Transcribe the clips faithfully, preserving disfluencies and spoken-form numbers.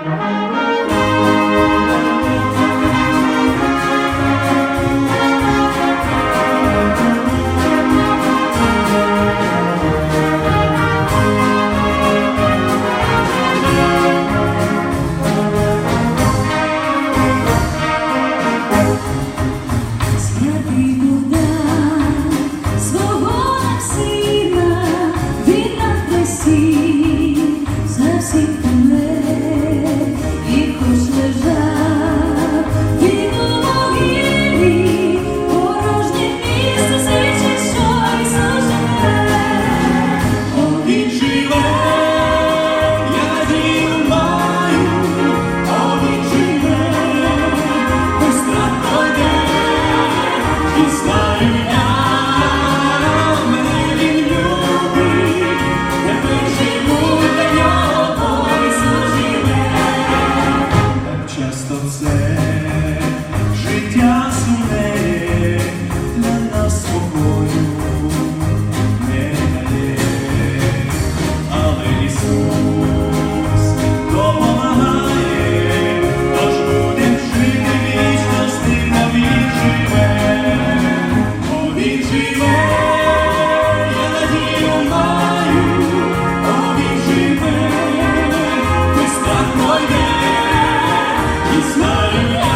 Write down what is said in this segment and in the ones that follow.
Життя сумне для нас спокою не дає, але Ісус допомагає, тож будем жити вічно, з ним навік живе, бо Він живе, я надію маю, бо Він живе, весь страх пройде, і знаю я.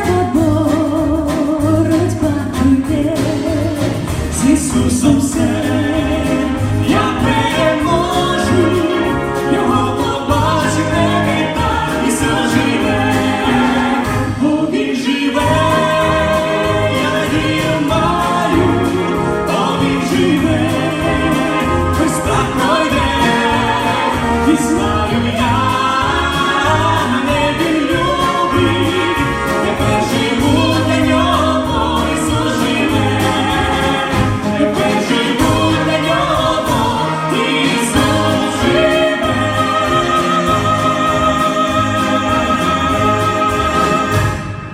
Ісусом все